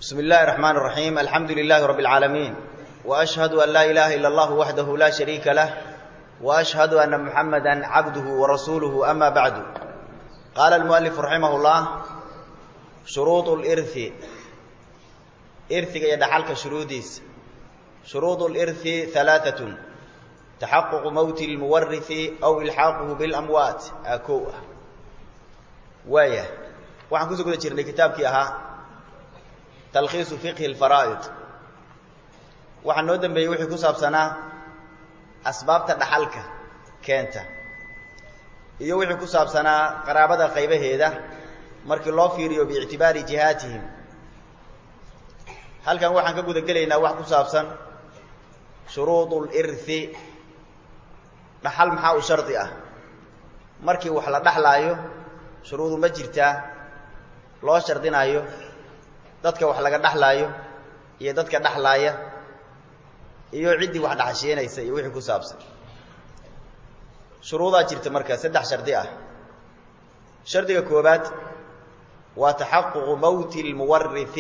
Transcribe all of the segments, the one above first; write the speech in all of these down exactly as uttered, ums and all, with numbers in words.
بسم الله الرحمن الرحيم الحمد لله رب العالمين وأشهد أن لا إله إلا الله وحده لا شريك له وأشهد أن محمدا عبده ورسوله أما بعد قال المؤلف رحمه الله شروط الإرث إرث يدحلك شروطيس شروط الإرث ثلاثة تحقق موت المورث أو إلحاقه بالأموات أكوه ويا waxaan ku soo guda jirnay kitaabkii ahaa talkhiis fiqh al-fara'id waxaan noo dambeeyay wixii ku saabsanaa asbaabta dhaxalka keenta iyo wixii ku saabsanaa qaraabada qaybaheeda markii loo fiiriyo biictibaari jihaatihim halkan waxaan ka guda galeynaa wax ku saabsan shuruudul irthi dhaxal maxaa u shardi ah markii wax la dhaxlaayo shuruudu ma jirtaa loo shardinayo dadka wax laga dhaxlaayo iyo dadka dhaxlaaya iyo cidii wax dhaxasheenaysa iyo wixii ku saabsan shuruuda jirta marka saddex shardi ah shardiga koobaad waa taxaqquq mawt almuwarrith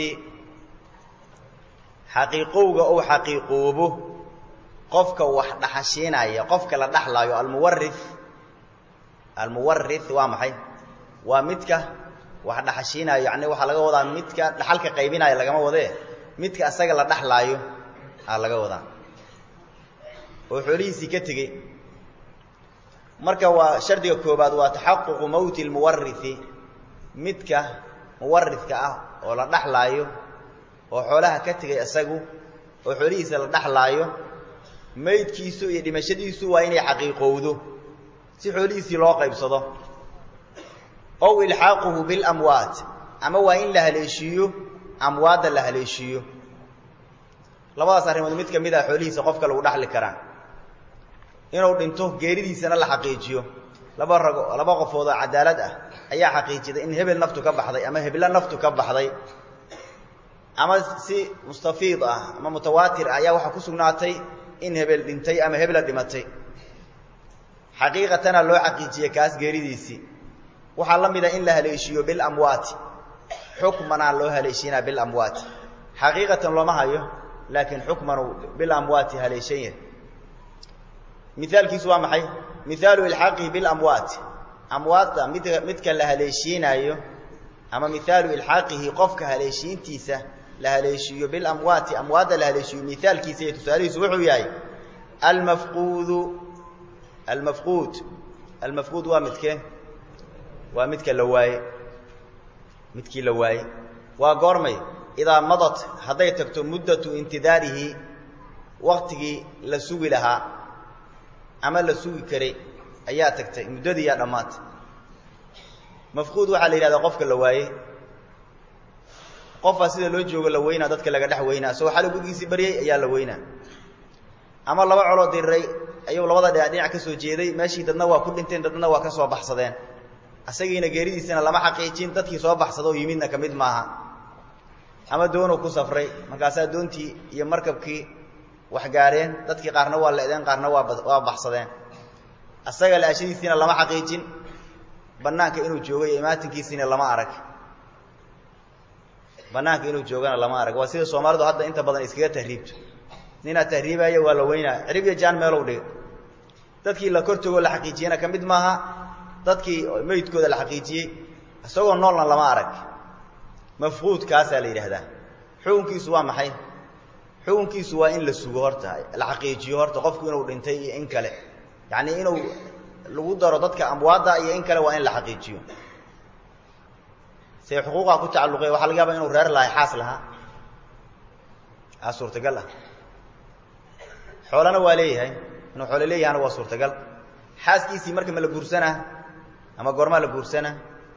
xaqiiqowga oo xaqiiqoobo qofka wax dhaxasheenaya qofka la dhaxlaayo almuwarrith almuwarrith waa maxay waa midka wax dhaxashinayo yaani waxa laga wadaa midka dhaxalka qaybinayo laga ma wadee midka asaga la dhaxlaayo aa laga wadaa oo xoolihiisi ka tagay marka waa shardiga koobaad waa taxaqquq mawt almuwarrith midka muwarrithka ah oo la dhaxlaayo oo xoolaha ka tagay asagu oo xoolihiisa la dhaxlaayo meydkiisu iyo dhimashadiisu waa inay xaqiiqowdo si xoolihiisi loo qaybsado أو إلحاقه بالأموات أما وإن لها ليشيو أموات لها ليشيو لبدا صار مدمت كميدا حوليه سقفك لو دخل كران إنه دنتو غيري سنه لا حقيقيو لبا رغو لبا قفودا عدالت اه ايا حقيقيده ان هبل نفتو كبخداي اما هبل نفتو كبخداي اما سي مستفيض اه اما متواتر ايا waxa ku sugnaatay in hebel dhintay ama hebel dhimatay xaqiiqatan loo xaqiijiye kaas geeridiisi waxa la mid ah in la haleeshiyo bil amwaat hukmana loo haleeshina bil amwaat haqiiqatan loo ma hayo laakiin hukmanu bil amwaat haleeshiye mithaalkiisu waa maxay mithaalu ilhaqi bil amwaat amwaat midka la haleeshinayo ama mithaalu ilhaqihi qofka haleeshintiisa la haleeshiyo bil amwaat amwaat la haleeshiyo mithaalkiisa iyo tusaalihiisu wuxuu yahay al mafquud al mafquud al mafquud waa midkee waa midka la waayay midkii la waayay waa goormay ida madat haday tagto muddatu intidaarihi waqtigi la sugi lahaa ama la sugi karay ayaa tagtay muddadii ya dhamaat mafquud waxa la yiraahdaa qofka la waayay qof asida loo joogo la weynaa dadka laga dhax weynaa soo xal gudgiisi bariyay ayaa la weynaa ama laba colo diray ayuu labada dhinac ka soo jeeday meeshii dadna waa ku dhinteen dadna waa ka soo baxsadeen asagiina geeridiisana lama xaqiijin dadkii soo baxsado yimidna kamid maaha ama doono ku safray markaas doontii iyo markabkii wax gaareen dadkii qaarna waa leedeen qaarna waa waa baxsadeen asaga la ashadiisina lama xaqiijin banaanka inuu joogo iyo imaatinkiisina lama arag banaanka inuu joogana lama arag waa sida Soomaalidu hadda inta badan iskaga tahriibto nina tahriibaya waa la weynaa cirib iyo jaan meel u dhig dadkii la kortoogo la xaqiijiyana kamid maaha dadkii meydkooda la xaqiijiyay asagoo noolna lama arag mafquud kaas la yiraahdaa xukunkiisu waa maxay xukunkiisu waa in la sugo horta la xaqiijiyo horta qofku inuu dhintay iyo in kale yaani inuu lagu daro dadka amwaada iyo in kale waa in la xaqiijiyo say xuquuqa ku tacalluqay waxa laga yaabaa inuu reer lahay xaas laha suurtagal ah xoolana waa leeyahay inuu xoolo leeyahay waa suurtagal xaaskiisii marka ma la guursanaa ama goorma la guursana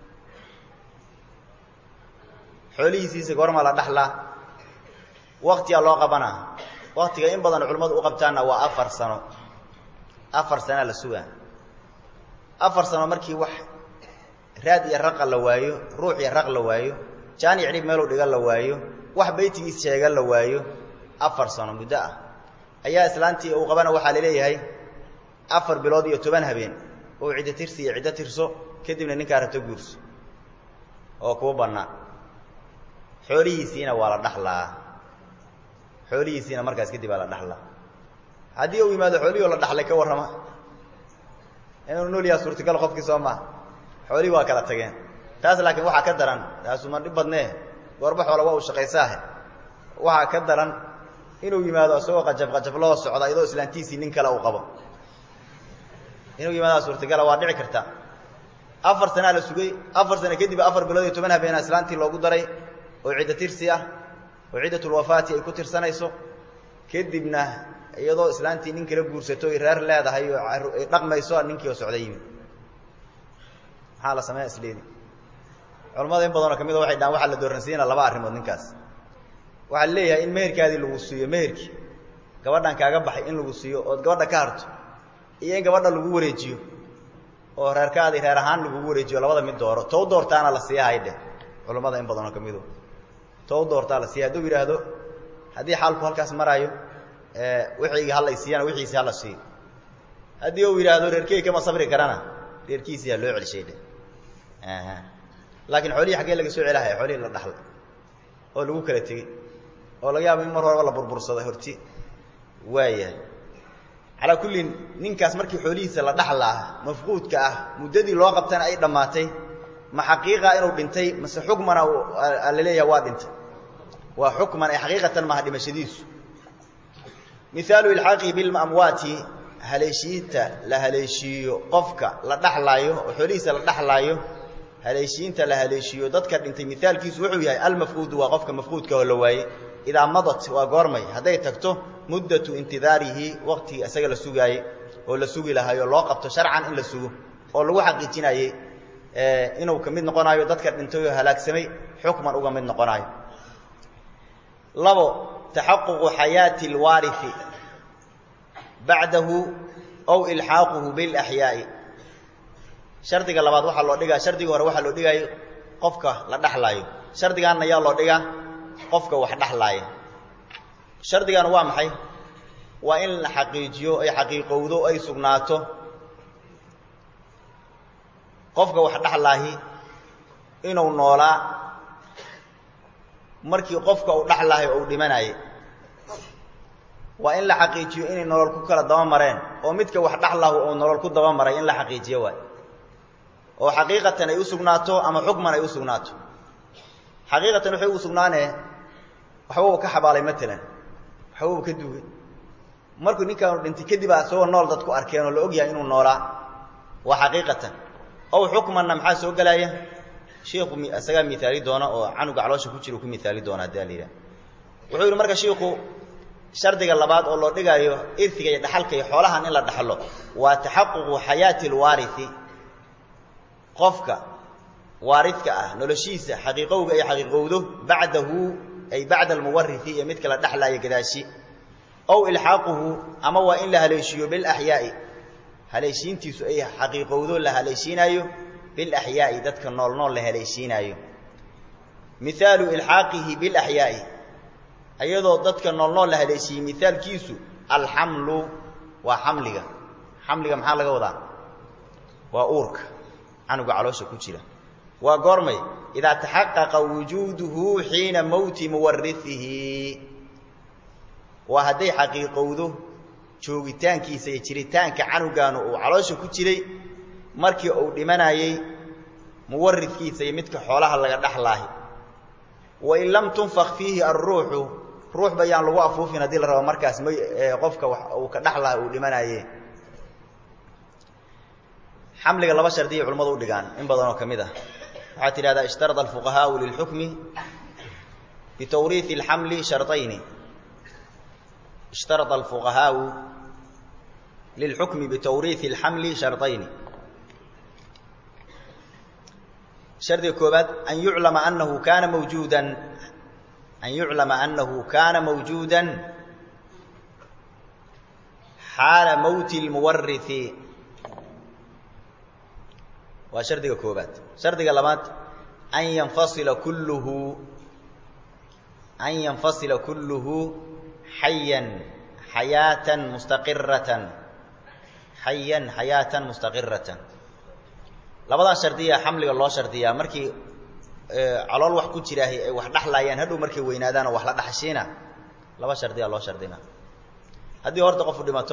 xoolihiisa goorma la dhaxla waqtiga loo qabana waqtiga in badan culimadu u qabtaana waa afar sano afar sano la sugaa afar sano markii wax raad iyo raq la waayo ruux iyo raq la waayo jaani cirib meel u dhiga la waayo wax baytigiisa sheega la waayo afar sano muddo ah ayaa islaantii uu qabana waxa la leeyahay afar bilood iyo toban habeen oo cid tirsi iyo cid tirso kadibna ninka rabto guurso oo ku banaa xoolihiisiina waa la dhaxlaa xoolihiisiina markaas kadib waa la dhaxlaa haddii uu yimaado xoolihii oo la dhaxlay ka warrama inuu nool yahay suurtagal qofkii soo maaha xoolihii waa kala tageen taas laakiin waxaa ka daran taasuma dhib badnee goorba xoola waa uu shaqaysaahe waxaa ka daran inuu yimaado isagoo qajab qajab loo socda iyadoo islaantiisii nin kale uu qabo inuu yimaado suurtagal waa dhici karta afar sano la sugay afar sano kadib afar bilood iyo toban habeen islaantii loogu daray oo ciida tirsi ah oo ciidatul wafaati ay ku tirsanayso kadibna iyadoo islaantii nin kala guursato ay reer leedahay oo ay dhaqmayso ninkii oo socday yimid maxaa la sameeyaa isleedi culimada in badan oo kamid ah waxay dhaan waxa la dooransiina laba arrimood ninkaas waxa leeyahay in meherkaadii lagu siiyo meherkii gabadhan kaaga baxay in lagu siiyo oo gabadha ka harto iyo in gabadha lagu wareejiyo oo reerkaadii reer ahaan lagu wareejiyo labada mid dooro tow doortaana la siiyaa dheh culimada in badan oo kamid ah tow doortaa la siiyaa haduu yiraahdo hadii xaalku halkaas marayo ee wixii hal ay siiyana wixiisi hal sii hadii uu yiraahdo reerkay kama sabri karana reerkiisi loo celishay dheh aha laakiin xoolihi xagee laga soo celahay xoolihi la dhaxlay oo lagu kala tagay oo laga yaabo in mar hore la burbursaday horti waaya ala kulli ninkaas markii xoolihiisa la dhaxlaa mafquudka ah muddadii loo qabtana ay dhamaatay ma xaqiiqa inuu dhintay mase xukmana la leeyahay waa dhintay waa xukman ay xaqiiqatan ma dhimashadiisu miثaalu ilhaaqi bil amwaati haleeshiinta la haleeshiyo qofka la dhaxlaayo oo xoolihiisa la dhaxlaayo haleeshiinta la haleeshiyo dadka dhintay mithaalkiisu wuxuu yahay al mafquud waa qofka mafquudka oo la waayay ida madat waa goormay haday tagto muddatu intidaarihi waqti asaga la sugaayay oo la sugi lahayo loo qabto sharcan in la sugo oo lagu xaqiijinayay ee inuu kamid noqonayo dadka dhintay oo halaagsamay xukman uga mid noqonayo labo tahaqquq hayati alwarith ba'dahu aw ilhaquhu bil ahya'i shardiga labaad waxa loo dhigaa shardiga hore waxa loo dhigay qofka la dhaxlaayo shardigaana ayaa loo dhigaa qofka wax dhaxlaaya shardigan waa maxay waa in la xaqiijiyo ay xaqiiqowdo ay sugnaato qofka wax dhaxlaahi inuu noolaa markii qofka uu dhaxlaahay oo dhimanayay waa in la xaqiijiyo inay nolol ku kala daba mareen oo midka wax dhaxlaahu oo nolol ku daba maray in la xaqiijiyo waa oo xaqiiqatan ay u sugnaato ama xukman ay u sugnaato xaqiiqatan waxay u sugnaanee waxa uu ka xabaalay matalan waxa uu ka duugay markuu ninkan dhintay kadib asoo nool dadku arkeen oo la og yahay inuu noolaa waa xaqiiqatan oo xukmanna maxaa soo galaya sheekhu asaga miisaali doona oo canuga caloosha ku jiro ku miisaali doona daalida wuxuu yiri marka sheekhu shardiga labaad oo loo dhigayo irtiga iyo dhaxalka iyo xoolahan in la dhaxlo waa tahaqququ hayati alwarithi qofka waaridka ah noloshiisa xaqiiqowga ay xaqiiqowdo ba'dahu ay ba'da almuwarrithi iyo mid kala dhaxlaya gadaashi aw ilhaquhu ama waa in la haleeshiyo bil ahya'i haleeshiintiisu ay xaqiiqowdo la haleeshinayo bil ahya'i dadka nool nool la haleeshinayo miثaalu ilhaqihi bil ahya'i ayadoo dadka nool nool la haleeshiyo miثaalkiisu alhamlu wa hamliga hamliga maxaa laga wadaa waa uurka canuga caloosha ku jira waa goormay ida tahaqqaqa wujuduhu hina mawti muwarrithihi wa haday xaqiiqowdo joogitaankiisa iyo jiritaanka canugaanu uu caloosha ku jiray markii uu dhimanayay muwarrithiisa iyo midka xoolaha laga dhaxlaahay wa in lam tunfakh fihi ar-ruuhu ruux bayaan lagu afuufin hadii la rabo markaas qofka uu ka dhaxlaahay uu dhimanayay حمل لبا شرطيه علماء ودغان ان بدن كميده waxa tirada ishtarada al-fuqaha lil hukmi bi tawrith al-haml shartayn ishtarada al-fuqaha lil hukmi bi tawrith al-haml shartayn شرط كوبات ان يعلم انه كان موجودا ان يعلم انه كان موجودا حال موت المورث وشرط كوبات شرط لبات أن ينفصل كله أن ينفصل كله حيا حياة مستقرة حيا حياة مستقرة لبدا شرطية حمل الله شرطية مركي calool wax ku jiraahay ay wax dhaxlayaan hadhow markay weynaadaan oo wax la dhaxashiina laba shardi ah loo shardina haddii horta qof dhimato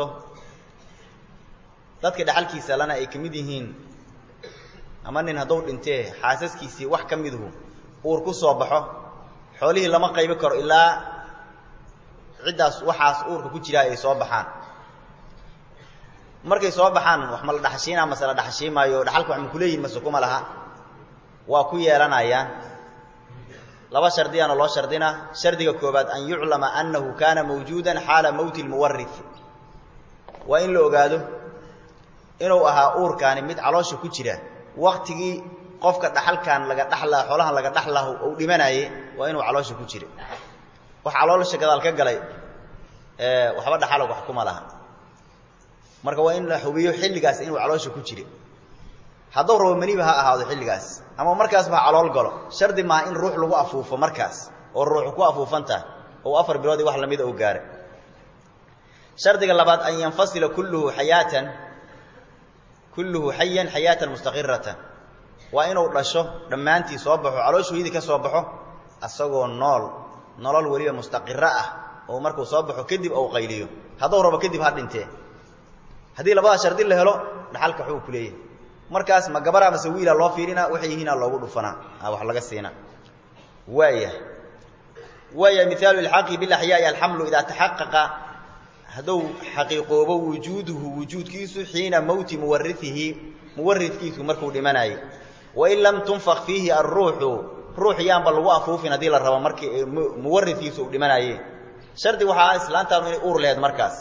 dadka dhaxalkiisa lana ay kamid yihiin ama nin hadduu dhintee xaasaskiisii wax ka miduhu uur ku soo baxo xoolihii lama qaybi karo ilaa ciddaas waxaas uurka ku jira ay soo baxaan markay soo baxaan wax ma la dhaxashiinaa mase la dhaxashiimaayo dhaxalka wax ma ku leeyihin mase kuma laha waa ku yeelanayaan laba shardiyana loo shardina shardiga koobaad an yuclama annahu kaana mawjuudan xaala mowti lmuwarith waa in la ogaado inuu ahaa uurkaani mid caloosha ku jira waqtigii qofka dhaxalkan laga dhaxlaa xoolahan laga dhaxlaa uu dhimanayay waa inuu caloosha ku jira wax caloosha gadaal ka galay ee waxba dhaxal wax kuma laha marka waa in la hubiyo xilligaas inuu caloosha ku jira hadduu rabo maniba ha ahaado xilligaas ama markaas ba calool galo shardi ma in ruux lagu afuufo markaas oo ruux ku afuufanta oo afar bilood wax lamid ah oo gaar shardiga labaad an yanfasila kulluhu hayatan kulluhu hayyan hayatan mustaqirratan waa inuu dhasho dhamaantii soo baxo calooshooyidii ka soo baxo asagoo nool nolol waliba mustaqirra ah oo markuu soo baxo kadib uu qayliyo hadduu rabo kadib ha dhintee haddii labada shardi la helo dhaxalka xuu ku leeyahay markaas ma gabara ama wiila loo fiirina waxay yihiin loogu dhufana wax laga siina waaya waaya miثال الحق بالأحياء الحمل إذا تحقق هذو حقيقوبه وجوده وجود كيسو حين موت مورثه مورث كيسو مركو لمناي وإن لم تنفخ فيه الروح روح ينبل وقفوا في نذيل الروا مركي مورث كيسو لمناي شرط وحا اسلام تانو اور لهد مركز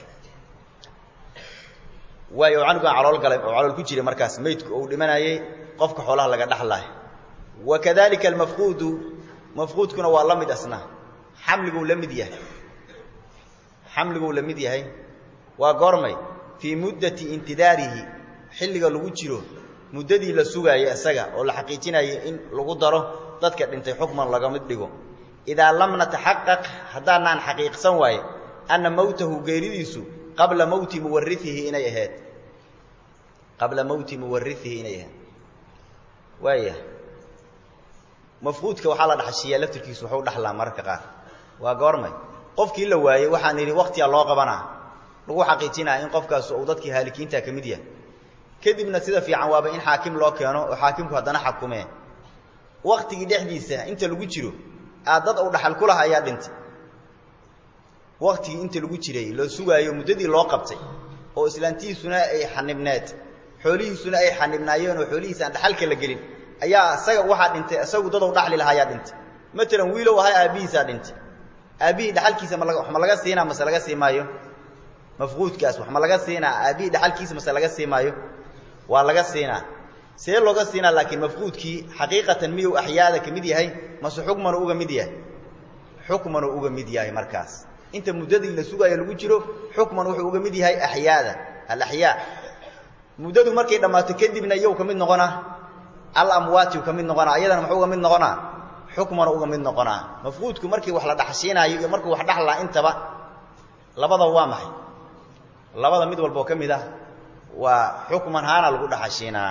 waayo canuga calool galay oo calool ku jiray markaas meedku uu dhimanayay qofka xoolaha laga dhaxlay wakadalika almafqud mafqudkuna waa lamid asna xamligu lamid yahay xamligu lamid yahay waa goormay fi muddati intidarihi xilliga lagu jiro muddadii la sugaayay asaga oo la xaqiijinayay in lagu daro dadka dhintay xukman laga mid dhigo ida lam natahaqqaq hadanaan xaqiiqsan waay anna mawtahu geeridiisu qabla mawti muwarrithihi inay ahayd qabla mawti muwarrithihi inay ahayd waaya mafquudka waxa la dhaxashiyaa laftirkiisu wuxuu dhaxlaa marka qaar waa goormay qofkii la waayay waxaan yiri waqtiga loo qabanaa lagu xaqiijinaa in qofkaas uu dadkii haalikiinta ka mid yahay kadibna sida fiican waaba in xaakim loo keeno oo xaakimku hadana xakumee waqtigii dhexdiisa inta lagu jiro aadad uu dhaxal ku lahaa ayaa dhintay waqtigii inta lagu jiray loo sugaayo muddadii loo qabtay oo islaantiisuna ay xanibneed xoolihiisuna ay xanibnaayeen oo xoolihiisa dhaxalka la gelin ayaa asaga waxa dhintay asagu dad uu dhaxli lahaa ayaa dhintay مثلا wiilow ahay aabihiisa dhintay aabihi dhaxalkiisa ma laga wax ma laga siinaa ma laga siimayo mafquudkaas wax ma laga siinaa aabihi dhaxalkiisa ma laga siimayo waa laga siinaa see looga siinaa laakiin mafquudkii xaqiiqatan miyuu ahyaada kamid yahay ma xukman uga mid yahay xukman uga mid yahay markaas inta muddadii la sugayo lagu jiro xukman wuxuu uga mid yahay ahyaada al-ahya muddadu markay dhamaato kadibna yow kamid noqona al-amwaati kamid noqona ayadana muxuu uga mid noqona xukman uga mid noqona mafquudku markii wax la dhaxshiinayo iyo markii wax dhaxlaa intaba labada waa maxay labada mid walba kamid ah waa xukman haana lagu dhaxshiinaa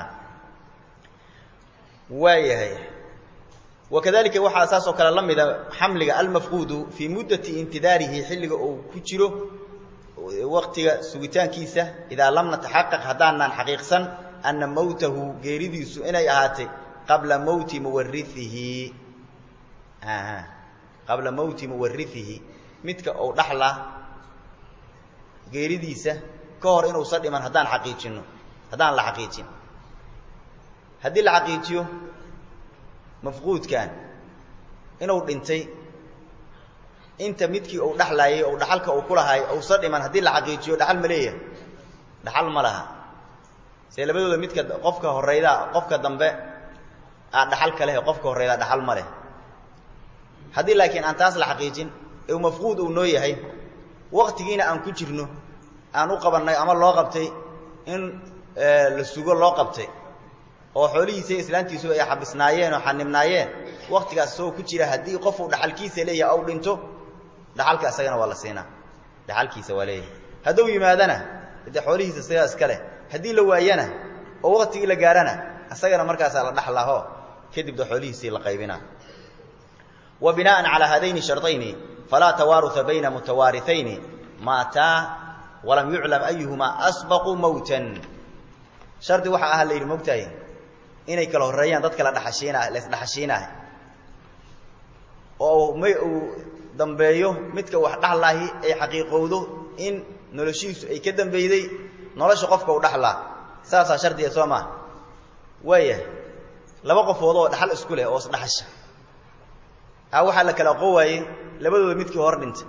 waayahay وكذلك وحا اساسو كلا لميدا حملك المفقود في مدة انتظاره حلقه او كجيرو وقتها سوغيتانكيسا اذا لم نتحقق هدانا حقيقسا ان موته غيريديسو اني اهاتي قبل موت مورثه اه قبل موت مورثه مدك او دخلا غيريديسا كهور انو صديمان هدان حقيقينو هدان لا حقيقين هدي لا حقيقيو مفقود كان inuu dhintay inta midkii uu dhaxlayay oo dhaxalka uu ku lahaay oo sadhiman hadii la xaqiijiyo dhaxal ma leeyahay dhaxal ma laha see labadooda midka qofka horeyda qofka dambe aan dhaxal kale qofka horeyda dhaxal ma leh hadii laakiin aan taas la xaqiijin ee mafquud uu noo yahay waqtigiina aan ku jirno aan u qabanay ama loo qabtay in la sugo loo qabtay oo xoolihiisa islaantiisu ay xabisnaayeen oo xanibnaayeen waqtigaas soo ku jira hadii qof uu dhaxalkiisa leeyahay oo dhinto dhaxalka asagana waa la siinaa dhaxalkiisa waa leeyahay haduu yimaadana inta xoolihiisa sidaas kale hadii la waayana oo waqtigii la gaarana asagana markaas la dhaxlaaho kadib xoolihiisii la qaybina wa binaan ala hadayn shartayn fala tawarutha bayna mutawarithayn mata walam yu'lam ayyuhuma asbaqu mawtan shardi waxa ah la yiri moogtahay inay kala horeeyaan dad kala dhaxashiina la isdhaxashiina oo may uu dambeeyo midka wax dhaxlaahi ay xaqiiqowdo in noloshiisu ay ka dambeeyday nolosha qofka uu dhaxlaa saasa shardiga Soomaa waya laba qofood oo dhaxal isku leh oo isdhaxasha ha waxa la kala qowaay labadooda midkii hor dhintay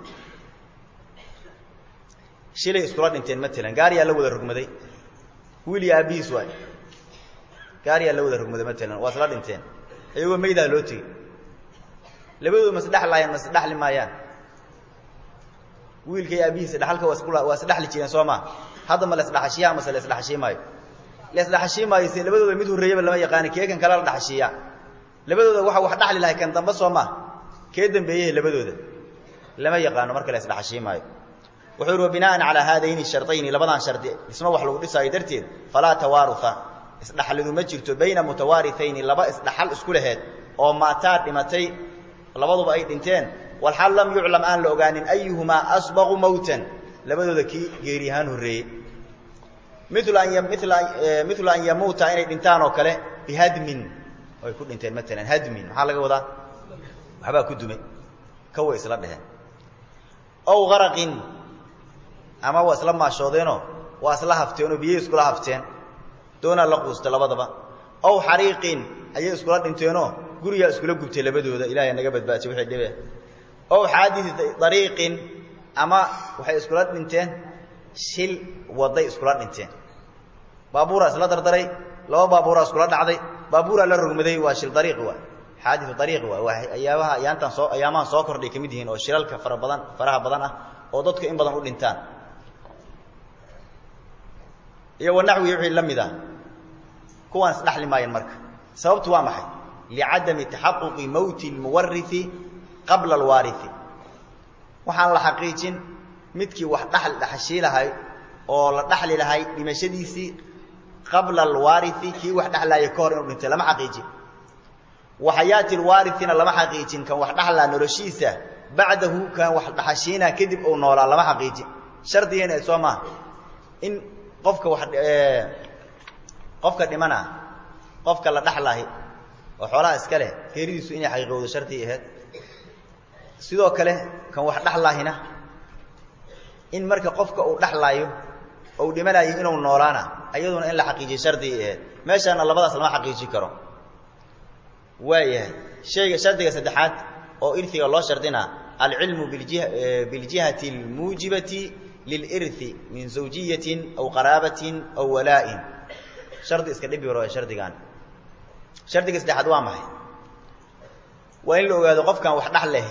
shilay isku la dhinteen matelan gaariya la wada rugmaday wiil iyo abiis way gaariya la wada rugmaday matelan waa isla dhinteen ayagoo meeyda loo tigay labadooda mas dhaxlaayeen mas dhaxli maayaan wiilka iyo abiis dhaxalka waa isku waa isdhaxli jireen Soomaa hadda ma la isdhaxashiyaa ma la isdhaxashimaayo la isdhaxashimaayo si labadooda mid horeeyay lama yaqaan keegan kala la dhaxashiyaa labadooda waxa wax dhaxli lahay kan damba Soomaa kee dambeeyay labadooda lama yaqaan marka la isdhaxashimaayo wuxuu binaan ala hadayn shartayn labadan shardi isma wax lagu dhisay darteed fala tawarutha isdhaxlidu ma jirto bayna mutawaarithayn laba isdhaxal isku laheed oo maata dhimatay labaduba ay dhinteen wal hal lam yu'lam an la ogaanin ayyuhuma asbaqu mawtan labadooda ki geeriyahan horeeyay mithla an mithla mithla an yamuta inay dhintaan oo kale bihadmin ay ku dhinteen matalan hadmin waxa laga wadaa waxba ku dumay kawa isla dhaheen aw gharaqin ama waa isla maashoodeeno waa isla hafteen oo biyo isku la hafteen doona la quusta labadaba aw xariiqin ayay isku la dhinteeno guriga isku la gubtay labadooda ilaahay naga badbaadiyo wixii dhibe aw xaadith dariiqin ama waxay isku la dhinteen shil waday isku la dhinteen baabuura isla dardaray laba baabuura isku la dhacday baabuura la rugmaday waa shil dariiq waa xaadith dariiq waa ayaabaha ayaantan soo ayaamaan soo kordhay kamid yihiin oo shilalka fara badan faraha badan ah oo dadka in badan u dhintaan iyo wanaxwi wixii lamida kuwan isdhaxli maayeen marka sababtu waa maxay li'adami tahaqquqi mawti al-muwarrith qabla al-warith waxaan la xaqiijin midkii wax dhaxal dhaxashiilahay oo la dhaxli lahay dhimashadiisi qabla al-warith kii wax dhaxlaya ka hor inuu dhinto lama xaqiijin wa hayati al-warithina lama xaqiijin kan wax dhaxlaa noloshiisa bacdahu kan wax dhaxashiina kadib oo noolaa lama xaqiijin shardiyeena ay Soomaa in qofka wax ee qofka dhimana qofka la dhaxlaahi oo xoolaha iska leh geeridiisu inay xaqiiqowdo sharti ahayd sidoo kale kan wax dhaxlaahina in marka qofka uu dhaxlaayo oo dhimanayo inuu noolaana ayaduna in la xaqiijiyo sharti ahayd meeshana labadaas lama xaqiijin karo waayahay shayga shartiga saddexaad oo irtiga loo shardina al-ilmu bil jiha bil jihati al-mujibati للإرث من زوجية أو قرابة أو ولاء شرط اسك دبي ورا شرطيان شرط اسك دحد waa maxay waa in la ogaado qofkan wax dhaxleh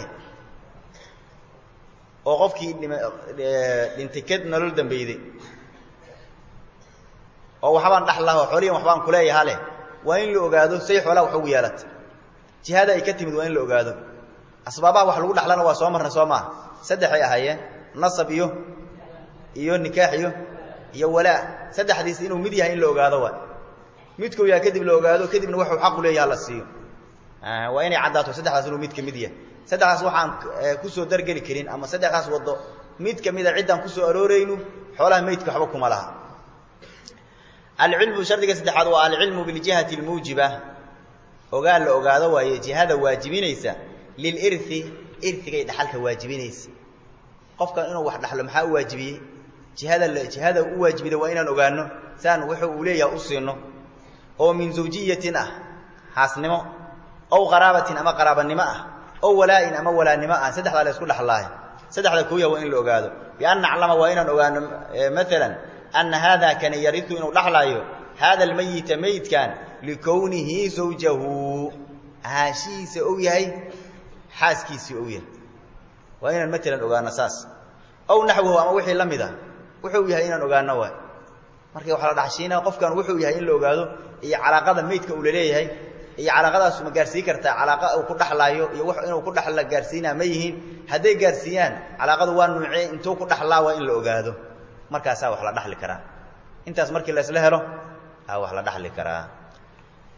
oo qofkii dhintikad nolol dambeeyay oo waxbaan dhaxlaha xoriyan waxbaan ku leeyahay leh waa in la ogaado say xoolaha wax ugu yeelatay jihada ay ka timid waa in la ogaado asbaabaha wax lagu dhaxlana waa soo marna Soomaa saddex ay ahaayeen nasab iyo iyo nikaax iyo iyo walaa saddexdiis inuu mid yahay in la ogaado waa midku yaa kadib la ogaado kadibna wuxuu xaq u leeyahay la siiyo ah waa inay cadaato saddexdaas inuu mid ka mid yahay saddexdaas waxaan ku soo dargali karin ama saddexdaas wado mid ka mid ah ciidan ku soo arooreyno xoolaha meedka waxba kuma laha al-ilmu shardiga saddexaad waa al-ilmu bil jihati al-mujiba ogaal la ogaado waaye jihada waajibinaysa lil irthi irthiga dhaxalka waajibinaysa qofka inuu wax dhaxlo maxaa waajibiyay jihada jihada u waajibida waa inaan ogaano saan wuxuu u leeyahay u siino oo min zawjiyatin ah haasnimo oo qarabatin ama qarabanimo ah oo walaa'in ama walaanimo ah saddexda la isku dhaxlaahay saddexda kooya waa in la ogaado bi an naclama waa inaan ogaano midalan an hada kan yarithu inuu dhaxlaayo hada al-mayyit mayyit kan likawnihi zawjahu aashiisa oo yahay xaaskiisi oo yahay waa inaan midalan ogaano saas oo naxwuhu ama wixii lamida wuxuu yahay inaan ogaano waa markii waxa la dhaxshiina qofkan wuxuu yahay in la ogaado iyo calaaqada meedka uu leeyahay iyo calaaqadaas ma gaarsiin kartaa calaaqa uu ku dhaxlaayo iyo wax inuu ku dhaxla gaarsiina ma yihiin haday gaarsiiyaan calaaqadu waa nuucee intuu ku dhaxlaa waa in la ogaado markaas wax la dhaxli karaa intaas markii la isla helo ah wax la dhaxli karaa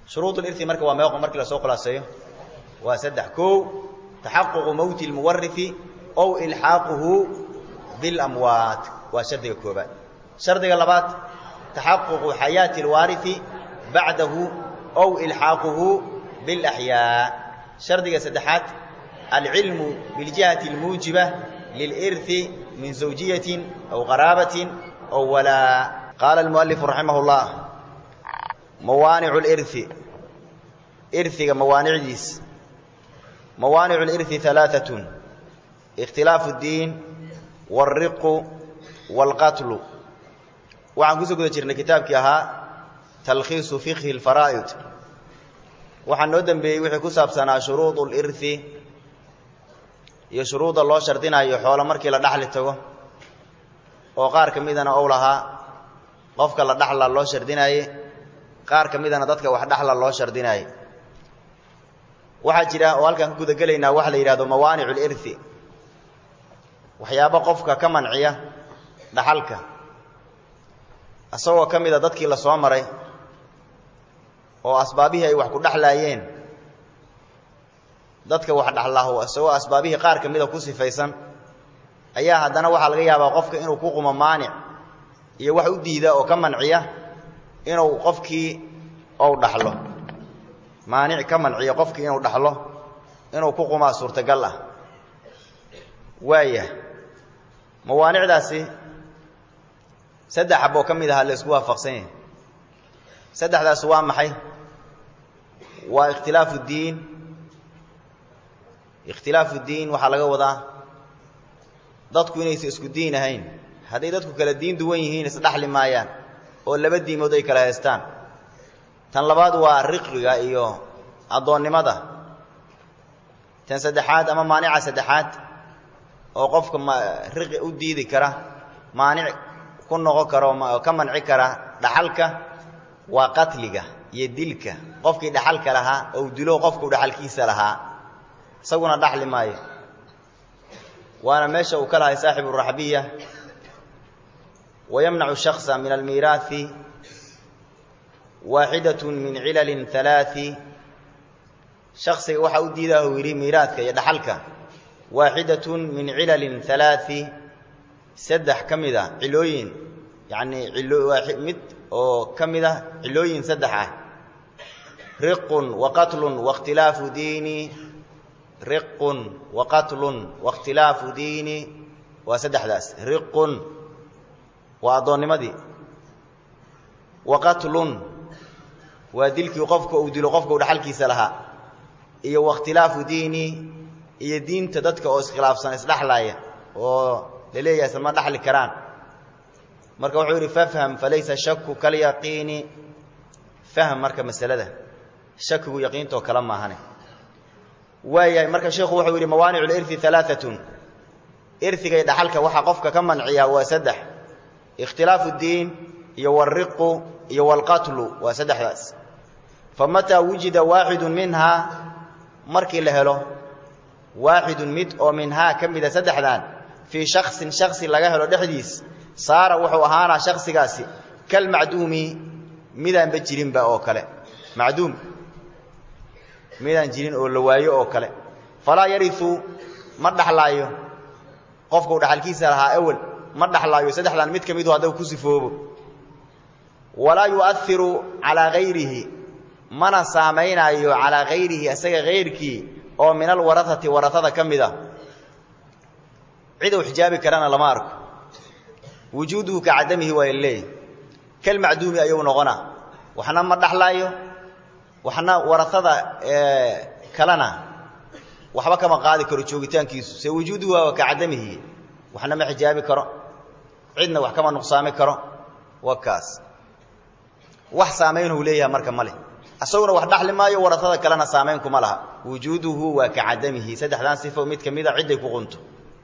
shuruud al-irthi marka waa meeqo markii la soo khulaaseeyo waa saddex koow taxaqququ mawti al-muwarrithi aw ilhaaquhu bil amwaat waa shardiga koobaad shardiga labaad taxaqququ hayaati al-waarithi ba'dahu aw ilhaaquhu bil ahyaa shardiga saddexaad al-ilmu bil jihati al-mujiba lil-irthi min zawjiyatin aw qarabatin aw wala qala al-muallif rahimahullah موانع الإرث إرث موانع ديس موانع الإرث ثلاثة اختلاف الدين والرق والقتل وعن قصة قد جرنا كتاب كيها تلخيص فقه الفرائض وعن ندم بيوحي كساب سنة شروط الإرث يشروط الله شرطنا يحول مركي لدحل التوه وقار كميدنا أولها قفك لدحل الله شرطنا qaar kamidana dadka wax dhaxla loo shardinay waxa jira oo halkan ku guda galeynaa wax la yiraahdo mawaani'ul irthi waxyaabo qofka ka manciya dhaxalka asagoo kamida dadkii la soo maray oo asbaabihi ay wax ku dhaxlaayeen dadka wax dhaxlaaho asagoo asbaabihi qaar kamida ku sifaysan ayaa hadana waxa laga yaabaa qofka inuu ku qumo maanic iyo wax u diida oo ka manciya inuu qofkii oo dhaxlo maanic ka manciyo qofkii inuu dhaxlo inuu ku qumaa suurtagal ah waaya mawaanicdaasi saddex abo kamid ah la isku waafaqsan yahay saddexdaas waa maxay waa ikhtilaafu diin ikhtilaafu diin waxa laga wadaa dadku inay isku diin ahayn haday dadku kala diin duwan yihiin is dhaxli maayaan oo laba diimood ay kala haystaan tan labaad waa riqiga iyo adoonnimada tan saddexaad ama maanica saddexaad oo qofka riqi u diidi kara maanic ku noqon karo ka manci kara dhaxalka waa qatliga iyo dilka qofkii dhaxalka lahaa oo dilo qofku dhaxalkiisa lahaa isaguna dhaxli maayo waana meesha uu kala hay saaxibu rahbiya ويمنع الشخص من الميراث واحدة من علل ثلاث شخص waxa u diidaa uu yiri miiraadka iyo dhaxalka واحدة من علل ثلاث saddex kamida cilooyin yaani cilo waaxid mid oo kamida cilooyin saddex ah riq wa qatl wa ikhtilaf diini riq wa qatl wa ikhtilaf diini wa saddexdaas riq وأضونمدي وقتل ودلك قفك أو دل قفك ودحلكيسا لها إيه واختلاف ديني إيه دين تدتك أو اسخلاف سنة إصلاح لاية ولليه يسمى دحل الكران مركب عوري فافهم فليس الشك كاليقين فهم مركب مسألة ده الشك يقين تو كلام ما هني ويا مركب شيخ وحوري موانع الإرث ثلاثة إرثك يدحلك وحا قفك كم منعيا وسدح اختلاف الدين يورق يوالقتل وسدح راس فمتى وجد واحد منها مركي لهله واحد مد او منها كميده سدحدان في شخص شخص لغا هلو دحديس صار وحو اهانا شخصيغاسي كالمعدوم ميدان بجيرين با او كله معدوم ميدان جيرين او لوايو او كله فلا يرث ما دخلايو قفكو دخلكيسا لها اول ما دخلايو سدحدان مid kamid hada ku sifoobo ولا يؤثر على غيره من سامينايو على غيره اسغا غيركي او من الورثه ورثه كميده عيدو حجابي كرنا لما اركو وجوده كعدمه ويليه كالمعدوم ايو نغنا وحنا ما دخلايو وحنا ورثه كلنا وحبا كما قادي كرو جوجتانكيسو سي وجوده وكعدمه وحنا ما حجابي كرو عيدنا wax kama nuqsaami karo wakaas wax saameyn uu leeyahay marka male asaguna wax dhaxli maayo waratada kalena saameyn kuma laha wujuduhu wa ka'adamihi saddexdan sifo mid kamida cid ay ku qunto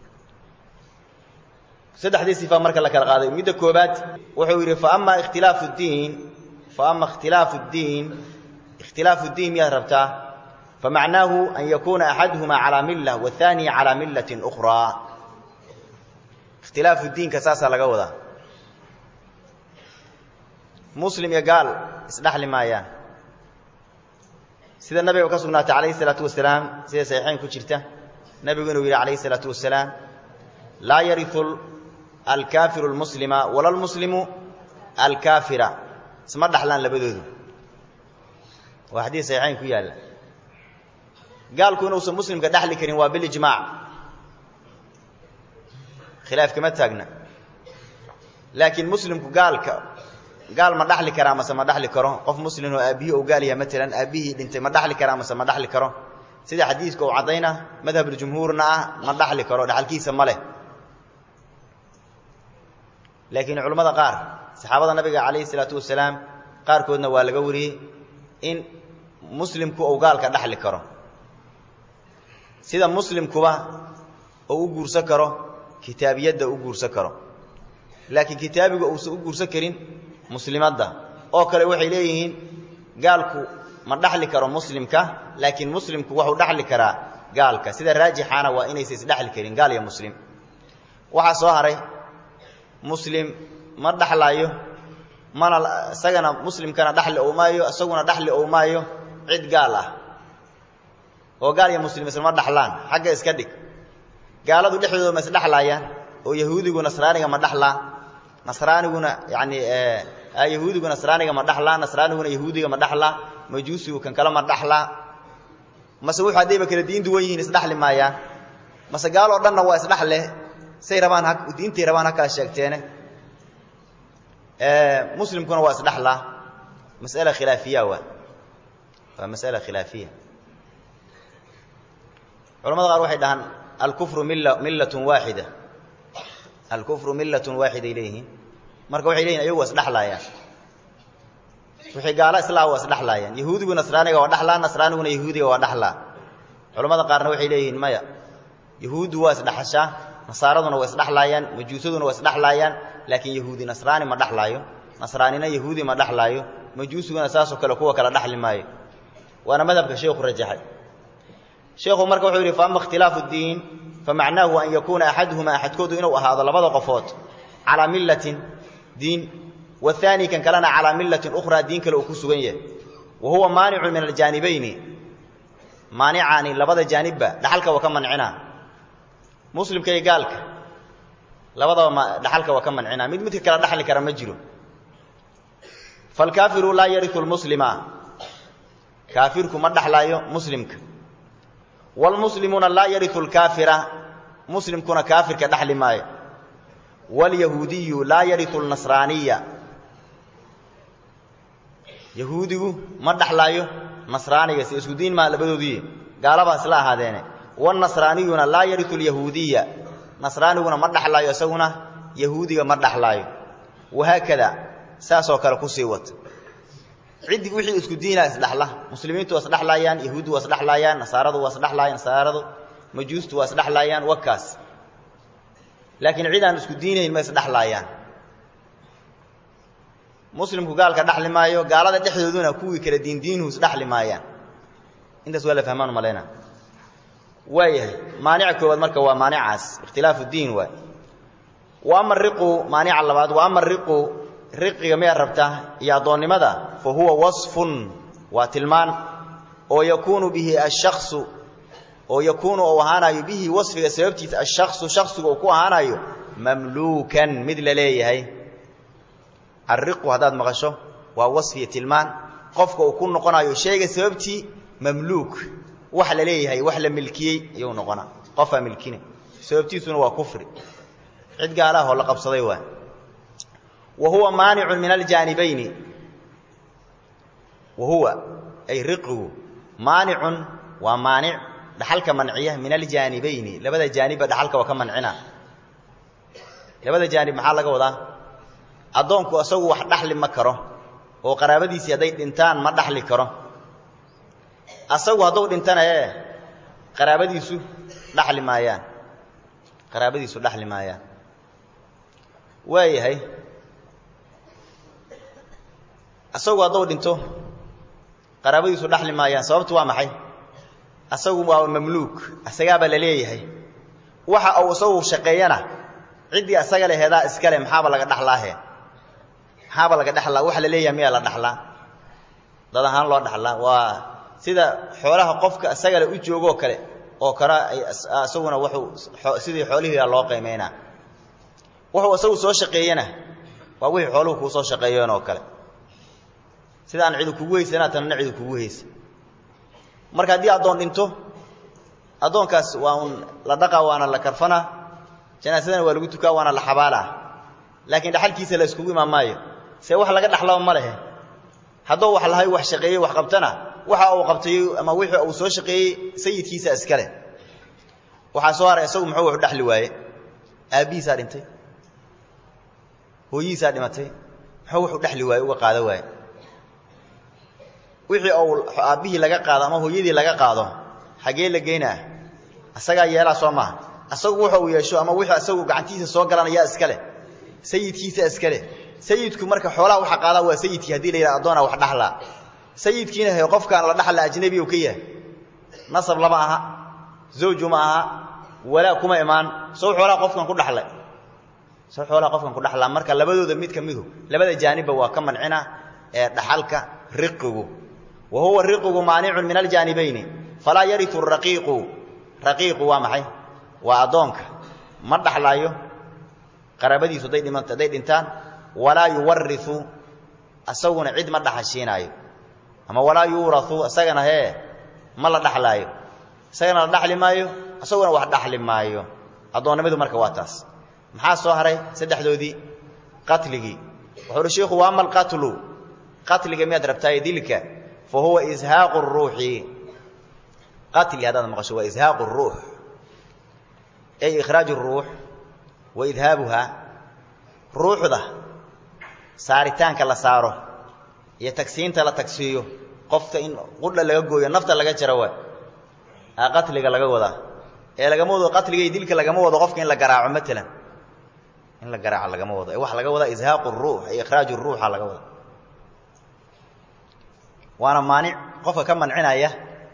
saddexdii sifo marka la kala qaaday mid koobaad wuxuu yiri fa amma ikhtilaafu diin fa amma ikhtilaafu diin ikhtilaafu diin ya rabta فمعناه أن يكون أحدهما على ملة والثاني على ملة أخرى اختلاف الدين كساسا لغا مسلم يقال اسدح لي مايان sida nabiga ka sugnaatay calayhi salaatu wasalaam sida saxiixayn ku jirta nabigu inuu yiri calayhi salaatu wasalaam la yarithul al-kafiru al-muslima wala al-muslimu al-kafira isma dhaxlaan labadoodu waa xadiis saxiixayn ku yaala gaalku inuu soo muslimka dhaxli karin waa bil ijmaac khilaaf kama taagna laakiin muslimku gaalka gaal ma dhaxli kara ama ma dhaxli karo qof muslim oo aabihi oo gaal yahay mesela aabihi dhintay ma dhaxli kara ama ma dhaxli karo sida xadiiska uu cadayna madhab jumhuurna ah ma dhaxli karo dhaxalkiisa ma leh laakiin culimada qaar saxaabada nabiga calayhi salaatu wasalaam qaar koodna waa laga wariyay in muslimku uu gaalka dhaxli karo sida muslimkuba uu u guursan karo kitaabiyada u guursan karo laakiin kitaabiga uu u guursan karin muslimadda oo kale waxay leeyihiin gaalku ma dhaxli karo muslimka laakiin muslimku wuxuu dhaxli karaa gaalka sida raajixana waa inay is dhaxli karin gaal iyo muslim waxa soo haray muslim ma dhaxlaayo mana sagana muslimkana dhaxli oo maayo asaguna dhaxli oo maayo cid gaal ah oo gaal iyo muslim isma dhaxlaan xagga iska dhig gaaladu dhexdooda ma is dhaxlaayaan oo yahuudigu nasraaniga ma dhaxlaa nasraaniguna yaani ee yahuudigu nasraaniga ma dhaxlaa nasraaniguna yahuudiga ma dhaxlaa majuusigu kan kala ma dhaxlaa mase wuxuu adeeba kala diin duwan yihiin is dhaxli maayaan mase gaal oo dhanna waa is dhaxle say rabaan hak diintii rabaan haka sheegteene ee muslimkuna waa is dhaxlaa mas'ala khilaafiya waa waa mas'ala khilaafiya culimada qaar waxay dhahan al-kufru millatun waahida al-kufru millatun waahida ilayhi marka waxay leeyihiin ayagu is dhaxlaayaan wixii gaala islaam waa is dhaxlaayaan yahuudigu nasraaniga waa dhaxlaa nasraaniguna yahuudiga waa dhaxlaa culimada qaarna waxay leeyihiin maya yahuudu waa is dhaxashaa nasaaraduna waa is dhaxlaayaan majuusaduna waa is dhaxlaayaan laakiin yahuudi nasraani ma dhaxlaayo nasraanina yahuudi ma dhaxlaayo majuusiguna saasoo kale kuwa kala dhaxli maayo waana madhabka sheekhu rajaxay sheekhu marka wuxuu yiri fa amma ikhtilaafu ad-diin famacnaahu an yakuna ahaduhuma ahadkoodu inuu ahaado labada qofood ala millatin diin wathani kan kalena ala millatin ukhra diin kale uu ku sugan yahay wa huwa maani'un min al-janibayn maani'ani labada janibba dhaxalka waa ka mancina muslimka iyo gaalka labadaba dhaxalka waa ka mancina mid mid kala dhaxli kara ma jiro fal kafiru la yarithu al-muslima kafirku ma dhaxlaayo muslimka wal muslimuna la yarithu al-kafira muslimkuna kafirka dhaxli maayo wal yahuudiyyu la yarithu al-nasraniyya yahuudigu ma dhaxlaayo nasraaniga si isku diin ma labadoodii gaalaba isla ahaadeene wan nasraniyuna la yarithu al-yahudiyya nasraaniguna ma dhaxlaayo isaguna yahuudiga ma dhaxlaayo wahakada saasoo kale ku sii wad cid wixii isku diina is dhaxla muslimiintu is dhaxlaayaan yahuudu is dhaxlaayaan nasaaradu is dhaxlaayaan nasaaradu majuustu is dhaxlaayaan wakaas laakiin cid aan isku diinayn ma is dhaxlaayaan muslimku gaalka dhaxli maayo gaalada dhexdooduna kuwii kala diin diinu is dhaxli maayaan intaas wala fahmaan maleena waayahay maanic koobad marka waa maanicaas ikhtilaafu diin waa wa amma riqu maanic labaad wa amma riqu riqiga ma rabta ya doonimada fa huwa wasfun wa tilman oo yakunu bihi ash-shakhs oo yakunu oo ahaanayo bihi wasfiga sababtiisa ash-shakhs shakhsiga oo ku ahaanayo mamlukan mid la leeyahay ar-riqu hadaad maqasho waa wasfiya tilman qofka uu ku noqonayo shayga sababtii mamluk wax la leeyahay wax la milkiyay iyo noqona qofa milkina sababtiisuna waa kufri cid gaalaha oo la qabsaday waa وهو مانع من الجانبين وهو أي رقه مانع ومانع دحلك منعيه من الجانبين لبدا جانب دحلك وكمنعنا لبدا جانب maxaa laga wadaa adoonku asagu wax dhaxli ma karo oo qaraabadiisa haday dhintaan ma dhaxli karo asagu haduu dhintana ee qaraabadiisu dhaxli maayaan qaraabadiisu dhaxli maayaan waayahay asagu haduu dhinto qaraabadiisu dhaxli maayaan sababtu waa maxay asagu waa mamluuk asagaaba la leeyahay waxa uu asagu shaqeeyana cidii asaga leeyahay iskale maxaaba laga dhaxlaahe maxaaba laga dhaxlaa waxa la leeyahay miya la dhaxlaa dad ahaan loo dhaxlaa waa sida xoolaha qofka asaga la u joogo kale oo kara asaguna wuxuu sidii xoolihiisa loo qiimeeyna wuxuu asagu soo shaqeeyana waa wixii xooluhu ku soo shaqeeyeen oo kale sida aan cid kugu heysana tan cid kugu heys marka hadii adoon dhinto adoonkaas waa un la dhaqa waana la karfana janaasadana waa lagu tukaa waana la xabaala laakiin dhaxalkiisa la isku imaamaayo see wax laga dhaxlo ma lehe hadoo wax lahay wax shaqeeyay wax qabtana waxa uu qabtay ama wixii uu soo shaqeeyay sayidkiisa iskale waxa soo haray isagu muxuu wax dhaxli waaye aabiisa dhintay hooyiisa dhimatay muxuu wax dhaxli waaye uga qaada waaye wixii uu aabihi laga qaado ama hooyadii laga qaado xagee la geynaa asaga yeela Soomaa asagu wuxuu yeesho ama wixii asagu gacantiisa soo galanaya iskale sayidkiisa iskale sayidku marka xoolaha waxa qaada waa sayidkii hadii la yiraahdo adoona wax dhaxla sayidkiina hay qofkaan la dhaxla ajnabi oo kaliya nasab lama aha zawju ma aha wala kuma imaan soo xoolaha qofkan ku dhaxlay soo xoolaha qofkan ku dhaxla marka labadooda mid kamidu labada jaaniba waa ka mancina ee dhaxalka riqigu wa huwa riqigu maani'un min aljanibayn fala yarithu ar-raqiqu raqiqu waa maxay waa adoonka ma dhaxlaayo qarabadiisu day dhimanta day dhintaan wala yuwarrithu asaguna cid ma dhaxashiinaayo ama wala yurathu asagana hee ma la dhaxlaayo asagana la dhaxli maayo asaguna wax dhaxli maayo adoonnimadu marka waa taas maxaa soo haray saddexdoodii qatligi wuxuu sheekhu waa mal qatlu qatliga miyaad rabtaa dilka fa huwa izhaaqu ar-ruuhi qatli hada maqasho waa izhaaqu ar-ruuh ay ikhraaj ar-ruuh wa idhaabuha ruuxda saaritaanka la saaro iyo tagsiinta la tagsiyo qofta in qudha laga gooyo nafta laga jaro waa qatliga laga wada ee laga moodo qatliga dilka laga moodo qofka in la garaaco mesela in la garaaco laga moodo wax laga wada izhaaqu ar-ruuh ay ikhraaj ar-ruuh laga wada waana maanic qofka ka mancinaya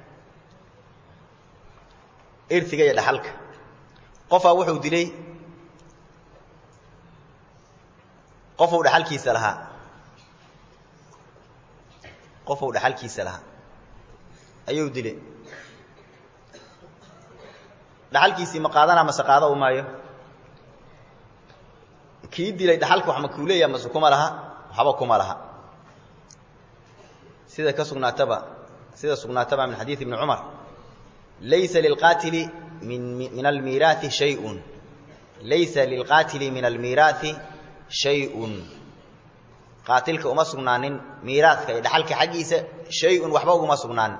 irtiga iyo dhaxalka qofa wuxuu dilay qof uu dhaxalkiisa laha qof uu dhaxalkiisa laha ayuu dilay dhaxalkiisi ma qaadana ma saqaada u maayo kii dilay dhaxalka wax ma kuuleeya ma sukuma laha waxba kuma laha sida ka sugnaataba sida sugnaataba min hadith ibn umar laysa lil qatil min min al mirath shay'un laysa lil qatil min al mirath shay'un qatilka uma sugnaanin miraadka iyo dhaxalka xaqiisa shay'un waxba uma sugnaan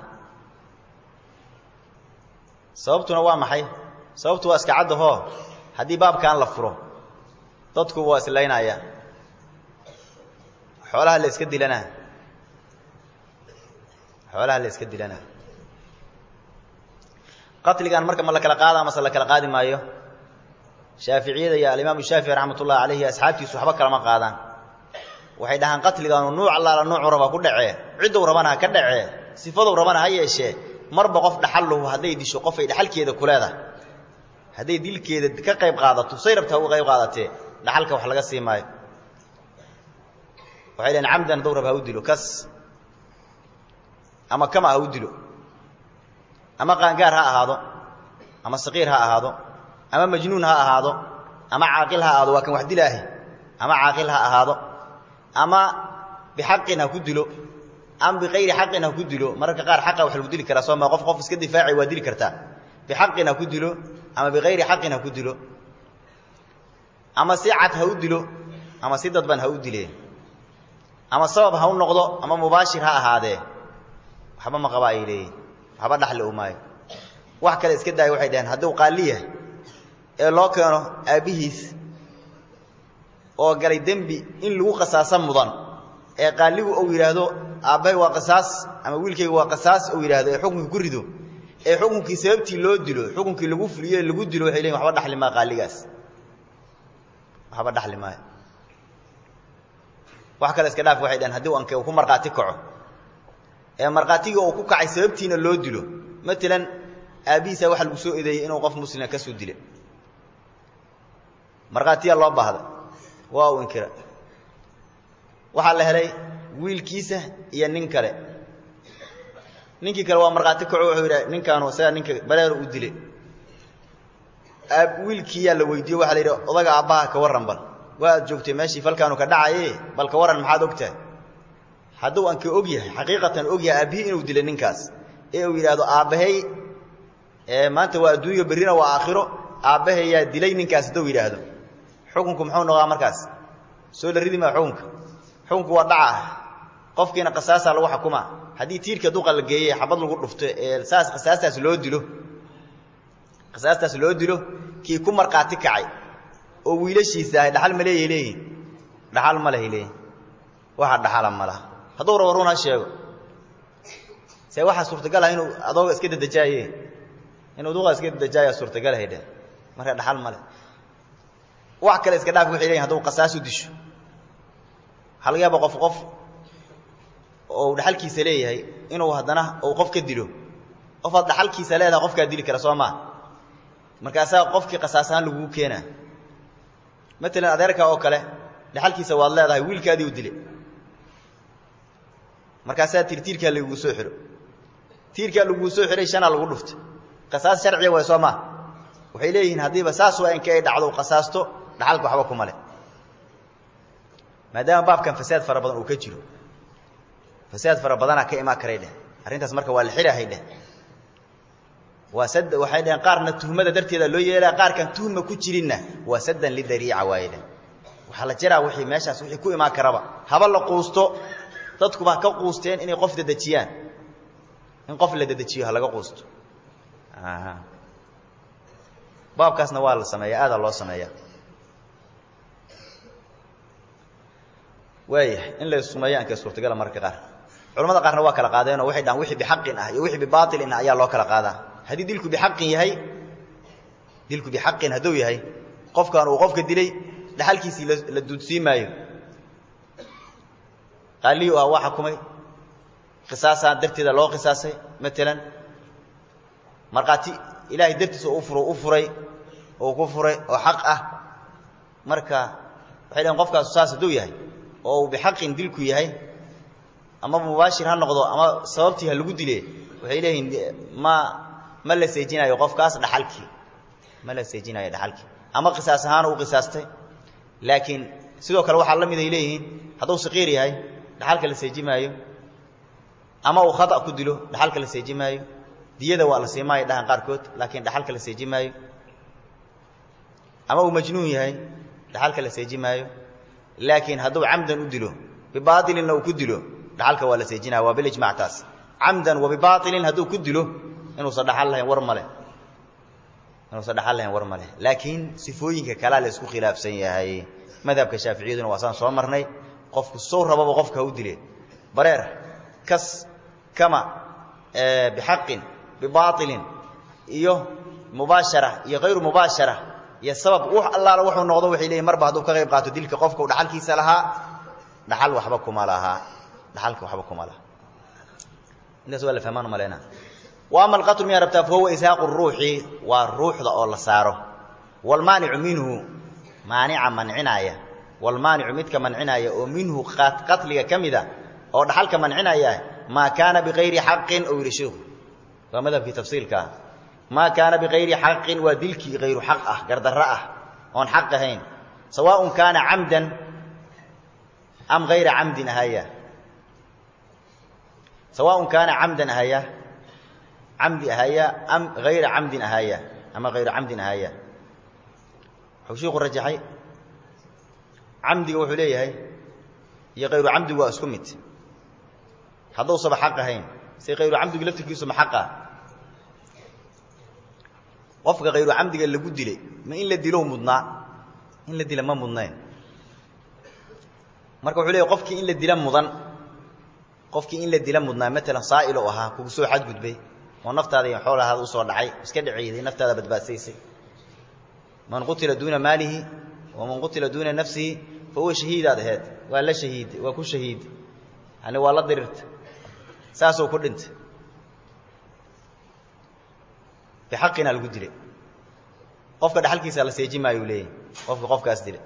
sababtuna waa maxay sababtu waa iska cadaho hadii baabkan la furo dadku waa islaynaya xoolaha la iska dilana xoolaha la iska dilana qatligan marka ma la kala qaada ama la kala qaadi maayo shaafiiciyada ya imaam shaafici rahmatullah alayhi asxaabtiisu waxba kala ma qaadaan waxay dhahan qatligan nuuc alla nuuc raba ku dhacee cidoo rabana ka dhacee sifadu rabana ha yeeshee marba qof dhaxaluhu haday disho qof ay dhaxalkeeda ku leedahay haday dilkeeda ka qayb qaadato say rabtaa u qayb qaadatee dhaxalka wax laga siimaay waxay leen amdan dawrab ha u dilo kas ama kama ha u dilo ama qaangaar ha ahaado ama saqiir ha ahaado ama majnuun ha ahaado ama aaqil ha ahaado waa kan wax dilaahi ama aaqil ha ahaado ama bixaqina ku dilo am biqayri haqqina ku dilo marka qaar xaqa wax lagu dili kara soo ma qof qof iska difaaci waa dili kartaa bixaqina ku dilo ama biqayri haqqina ku dilo ama si cad ha u dilo ama si dadban ha u dileen ama sabab ha u noqdo ama mubaashir ha ahaade waxba ma qabaayilay waxba dhaxli u maayo wax kale iska daay waxay dhaheen haduu qaaliya ee loo keeno aabihiis oo galay dambi in lagu qasaasan mudan ee qaaligu uu yiraahdo aabay waa qasaas ama wiilkaygu waa qasaas uu yiraahdo ee xukunka ku rido ee xukunkii sababtii loo dilo xukunkii lagu fuliyay lagu dilo waxay leeyihiin waxba dhaxli ma qaaligaas waxba dhaxli ma wax kale iska dhaaf waxay dhaheen hadii aan ku marqaati kaco ee marqaatiga uu ku kacay sababtiina loo dilo midalan aabiisa waxa lagu soo eedeeyay inuu qof muslim ka soo dilay marqaatiya loo baahday waa uu inkira waxa la helay wiilkiisa iyo nin kale ninkii kale waa marqaati kaco wuxuu yidhaa ninkaan wasaga ninka bareer u dilay ab wiilkiya la weydiyo waxa la yiraahdo odaga aabbaha ka waran bal waa joogtay meeshii falkaanu ka dhacay bal ka waran maxaad ogtahay hadduu aan ka og yahay xaqiiqatan og yahay aabihi inuu dilay ninkaas ee uu yiraahdo aabahay ee maanta waa adduunyo berina waa aakhiro aabahay yaa dilay ninkaas haduu yiraahdo xukunku muxuu noqdaa markaas soo la ridi ma xukunka xukunku waa dhaca qofkiina qisaasa lagu xukuma hadii tiirka duqa la geeyay xabad lagu dhufto ee saas qisaastaas loo dilo qisaastaas loo dilo kii ku marqaati kacay oo wiilashiisa ay dhaxal ma leeyahay dhaxal ma leeyahay waxa dhaxal ma laha haduu rawaruna sheego say waxa suurtagal ah inuu adooga iska dadajaaye inuu duqa iska dadajaayo suurtagal ah idin marka dhaxal ma leh wax kale iska dhaaf wixii leeyahay haduu qisaas u disho hal yaabo qof qof oo dhaxalkiisa leeyahay inuu hadana oo qof ka dilo qof dhaxalkiisa leeyahay qof ka dili kara Soomaa markaas qofkii qisaasan lagu keenaa مثلا adeerka oo kale dhaxalkiisa waad leedahay wiilkaadii u dilay markaas tirtiirka lagu soo xiro tiirka lagu soo xiray shana lagu dhufto qisaas sharci way Soomaa waxay leeyihiin hadiiba saas waa in kay dhacdo qisaasto dhaxalku waxba kuma leh maadaama baabkan fasaad fara badan uu ka jiro fasaad fara badan ka ima kareeyde arintaas marka waa la xiraahay dheh وسد waxay dheen qaarna tuhmada darteeda loo yeelay qaar kan tuhma ku jirina wasadan lidariica waayda waxa la jiraa wixii meeshaas wixii ku imaan karaba haba la quusto dadku ba ka quusteen inay qof dadajiyaan in qof la dadajiyo laga quusto aha baabkaasna waa la sameeyaa aad loo sameeyaa way in la sumeeyaan ka suurtagal marka qaar culimada qaarna waa kala qaadeen oo waxay dhaan wixii bi xaqin ah iyo wixii bi baatil ah ayaa loo kala qaadaa hadii dilku bi xaqin yahay dilku bi xaqin haduu yahay qofkan uu qofka dilay dhaxalkiisii la duudsiimaayo qaliyo ah waxa kumay qisaasa darteeda loo qisaasay midalan marqaati ilaahay dartiisa uu furo uu furay oo ku furay oo xaq ah marka waxay leeyahay qofkaas saas haduu yahay oo bi xaqin dilku yahay ama mubaashir ha noqdo ama sababtii ha lagu dilay waxay leeyihiin ma ma la seejinayo qofkaas dhaxalkii ma la seejinayo dhaxalkii ama qisaas ahaan uu qisaastay laakiin sidoo kale waxa la mid ay leeyihiin haduu saqiir yahay dhaxalka la seejimaayo ama uu khata ku dilo dhaxalka la seejimaayo diyada waa la siimaay dhahan qaarkood laakiin dhaxalka la seejimaayo ama uu majnuun yahay dhaxalka la seejimaayo laakiin haduu amdan u dilo bi baatilina uu ku dilo dhaxalka waa la seejinaa waa bil ijmaac taas amdan wa bi baatilin haduu ku dilo inuu sadaxal lahayn war male inuu sadaxal lahayn war male laakiin sifooyinka kala la isku khilaafsan yahay madhabka shaafiiciyaduna waa san soo marnay qofku soo rababa qofka u dilay bareer kas kama ee bi haqqin bi baatilin iyo mubaashara iyo غير mubaashara iyo sabab wax Allah wuxuu noqdo wixii leeyahay marba haduu ka qayb qaato dilka qofka dhaxalkiisa lahaa dhaxal waxba kuma laha dhaxalka waxba kuma laha intaas wala fahmaan malena وأما القتل من ربته فهو إزهاق الروح والروح ذا الله ساره والمانع منه مانع منعناية والمانع متك منعناية ومنه قتل كمذا أو دحلك منعناية ما كان بغير حق أو رشوه وماذا في تفصيل كان ما كان بغير حق ودلك غير حقه قرد الرأه هون حقهين سواء كان عمدا أم غير عمد هيا سواء كان عمدا هيا عمد هيا أم غير عمد هيا أما غير عمد هيا حوشيق الرجحي عمدي وحليه هي هي غير عمدي واسكمت هذا صبح حقه هين سي غير عمدي لفتك يسمى حقه وفق غير عمدي اللي قد لي ما إن لديلوه مضنع إن لديله ما مضنين marka wuxuu leeyahay qofkii in la dila mudan qofkii in la dila mudnaa mesela saa'il oo ahaa kugu soo xad gudbay oo naftaada iyo xoolahaada u soo dhacay iska dhiciiday naftaada badbaadsaysay man qutila duuna maalihi wa man qutila duuna nafsihi fa huwa shahiid adeed waa la shahiid waa ku shahiid yani waa la dirirta saasoo ku dhintay bi xaqina lagu dilay qofka dhaxalkiisa la seejimaayo leeyahay qofka qofkaas dilay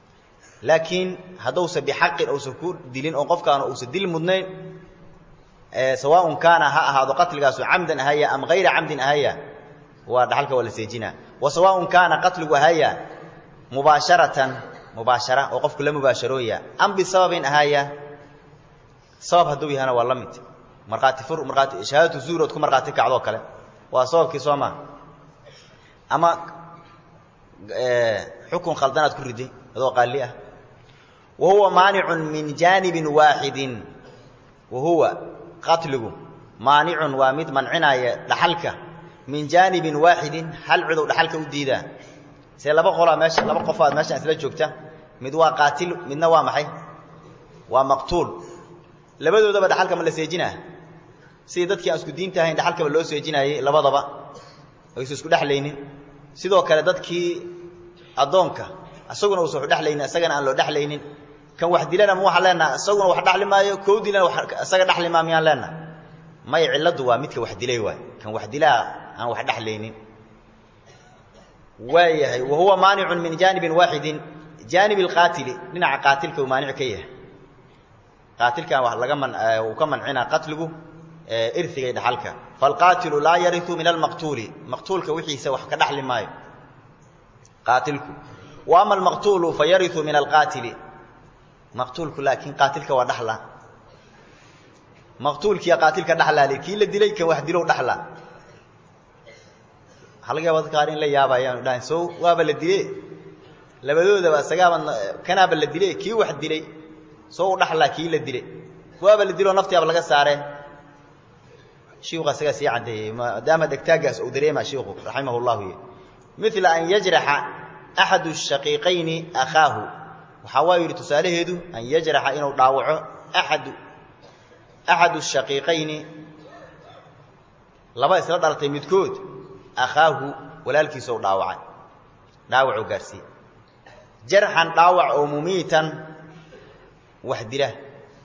laakiin haduu sa bi xaqin oo soo ku dilin oo qofkaana uu sa dil mudnay سواء كان هذا قتل قاسو عمدا هيا أم غير عمد هيا ودحلك ولا سيجنا وسواء كان قتل هيا مباشرة مباشرة وقف كل مباشروية أم بسبب هيا سبب هدوي هنا والله مت مرقات فر مرقات شهادة زور وتكون مرقات كعضو كله وسبب كسوما أما حكم خلدنا تكون ردي هذا قال لي وهو مانع من جانب واحد وهو قتله مانع وامد منعنا دحلك من جانب واحد هل عدو دحلك وديدا سي لبا قولا ماشي لبا قفاد ماشي اسلا جوجتا mid waa qaatil midna waa maxay waa maqtuul labadoodaba dhaxalka ma la seejinaa si dadkii aan isku diinta ahayn dhaxalka loo seejinayay labadaba ay isku dhaxlaynin sidoo kale dadkii adoonka asaguna uu soo dhaxlaynin asagana aan loo dhaxlaynin kan wax dilana ma waxa leenaa asaguna wax dhaxli maayo koo dilana wax asaga dhaxli ma miyaan leenaa may ciladu waa midka wax dilay waay kan wax dilaa aan wax dhaxlaynin waayahay وهو مانع من جانب واحد جانب القاتل ننع قاتلك ومانع كيه قاتلك laga man uu ka mancina qatligu irsiga dhaxalka falqaatilu la yarithu min almaqtuli maqtulka wixiisa wax ka dhaxli maayo qaatilku wa ama almaqtulu fayarithu min alqatili maqtulku laakin qaatilka waa dhaxla maqtulki ya qaatilka dhaxla laakiin la dilay ka wax dilo dhaxla halga wad qaarin la yaabayaan dhaan soo waaba la dilay labadooda waa sagaaban kana bal la dilay kii wax dilay soo dhaxla kii la dilay waaba la dilo naftiaba laga saareen شيخ سياسي عندي ما دام دكتاجس أو دريمة شيخ رحمه الله مثل أن يجرح أحد الشقيقين أخاه وحاول تساله هدو أن يجرح إنه ضاوع أحد أحد الشقيقين لبا يسرد على تيمتكود أخاه ولا الكيسو ضاوع ضاوع قرسي جرحا ضاوع أو مميتا وحد له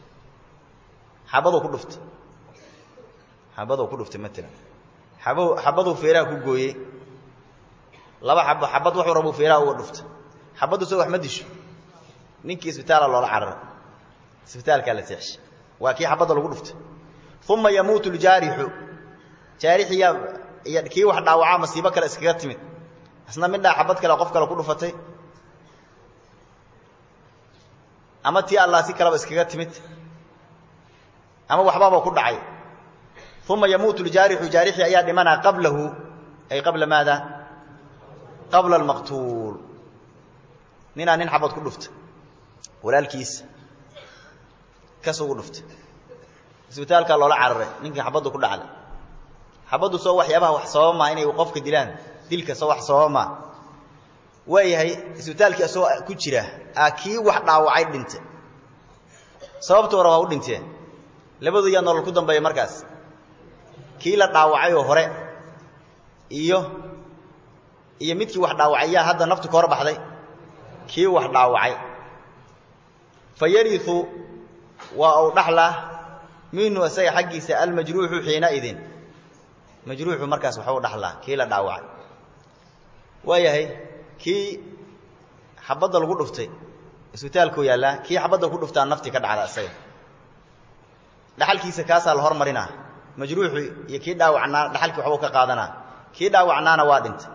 حبضه كلفت حبضه ku dhuftay matala xabo xabadu feeraa ku gooyay laba xabo xabad wuxuu rabo feeraa uu dhuftay xabadu soo wax ma disho ninkii isbitaal loo carar isbitaalka la tiish waa kii xabada lagu dhuftay thumma yamutu al-jarihu jarihiya iyo kii wax dhaawaca masiibo kale iskaga timid asna midna xabad kale qof kale ku dhufatay ama tii Allah si kale iskaga timid ama waxba ku dhacay ثم يموت الجارح جارحي أيا لمنا قبله أي قبل ماذا قبل المقتول نينا نين حبض كل لفت ولا الكيس كسو لفت سبتال قال الله عرّ نين حبض كل على حبض سو وحيابها وحصوا ما هنا يوقفك دلان دلك سو وحصوا ما وهي هي سبتال كسو كجرة أكيد واحد عوايد بنت صابت وراه بنتين لبدو ينور الكدم بي مركز kii la dhaawacay oo hore iyo iyo midkii wax dhaawacaya hadda naftu ka hor baxday kii wax dhaawacay fayarithu wa aw dhaxla minhu asay xaqiisa al majruuhu xiina idin majruuhu markaas waxa uu dhaxla kii la dhaawacay waayahay kii xabada lagu dhuftay isbitaalku yaala kii xabada ku dhuftaa nafti ka dhacda asay dhaxalkiisa kaasa la hormarinaa مجروح يكي داوعنا دحلك وحو ka qaadana kii daawacnaana waa dhintay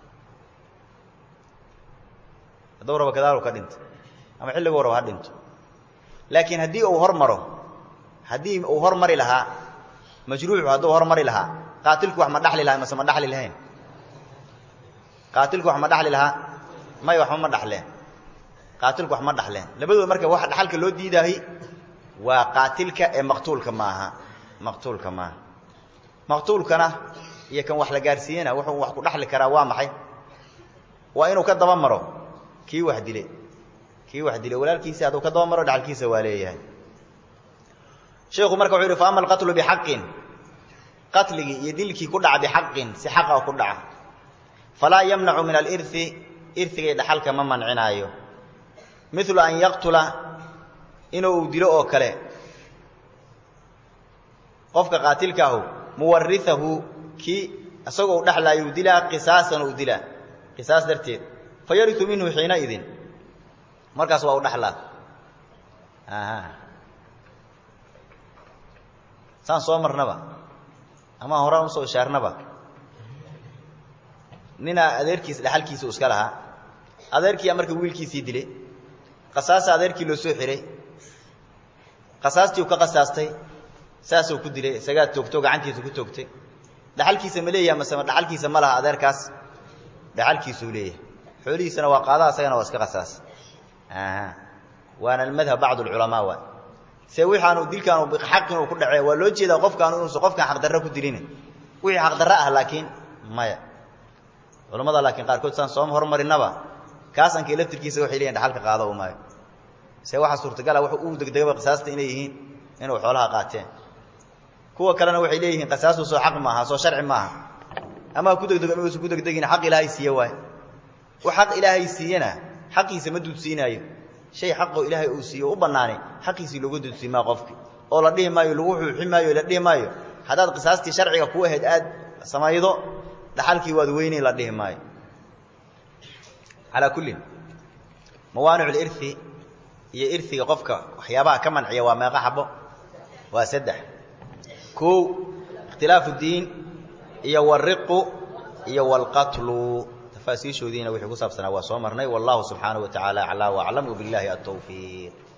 dawraba kadaalo ka dhintay ama xilliga hore waa dhinto laakiin hadii uu hormaro hadii uu hormari laha majruuh haduu hormari laha qaatilku wax ma dhaxli laha ma dhaxli lahayn qaatilku wax ma dhaxli laha may wax ma dhaxleen qaatilku wax ma dhaxleen labadooda marka wax dhaxalka loo diidahay waa qaatilka ee maqtuulka maaha مقتول كمان مقتول كنا يكن wax la gaarsiina wuxuu wax ku dhaxli karaa waa maxay waa inuu ka daba maro kii wax dilay kii wax dilay walaalkiisa haduu ka daba maro dhaxalkiisa waa leeyahay sheekhu marka wuxuu yiri faamal qatlu bi haqqin qatligi iyo dilki ku dhaca bi haqqin si xaq ah ku dhaca fala yamna'u min al-irthi irthiga dhaxalka ma mancinaayo mithlu an yaqtula inuu dilo oo kale qofka qaatilka ah muwarrithahu ki asagoo dhaxlaayo dilaa qisaasan oo dilaa qisaas darteed fayarithu minhu xiina idin markaas waa u dhaxlaa aha saan soo marnaba ama horaan u soo shaarnaba nina adeerkiis dhaxalkiisa iska lahaa adeerkii markii wiilkiisii dilay qasaasa adeerkii loo soo xiray qasaastii uu ka qasaastay saasoo ku dilay isaga toogto gacantiisa ku toogtay dhaxalkiisa ma leeyahay masama dhaxalkiisa ma laha adeerkaas dhaxalkiisu leeyahay xoolihiisana waa qaadaa isagana waa iska qasaas aha waana madhab bacd ulama waa se waxaanu dilkaanu xaqin uu ku dhacay waa loo jeedaa qofkaan inuu soo qofkaan xaq darro ku dilin wixii xaq darro ah laakiin maya culimada laakiin qaar kood san soo hormarinaba kaasanka laftirkiisa waxay leeyahay dhaxalka qaado oo maayo se waxa suurtagal ah wuxuu u degdegay qisaasta inay yihiin inuu xoolaha qaateen kuwa kalena waxay leeyihiin qisaastu soo xaq maaha soo sharci maaha ama ku degdego inuu ku degdegin xaq ilaahay siiyo waay wax xaq ilaahay siiyana xaqiisa ma duudsiinayo shay xaqo ilaahay uu siiyo u banaanay xaqiisi lagu duudsiima qofki oo la dhihi maayo lagu xuximaayo la dhihi maayo hadaad qisaastii sharciga ku ahayd aad samaydo dhaxalkii waad weynay la dhihi maayo ala kulli mawaani'ul irthi iyo irthiga qofka waxyaabaha ka manciya waa meeqa xabo waa saddex ko ikhtilaafu diin iyo wariqu iyo walqatlu تفاسير شودينا وحي كسابسنا واسو مرني والله سبحانه وتعالى اعلى واعلم بالله التوفيق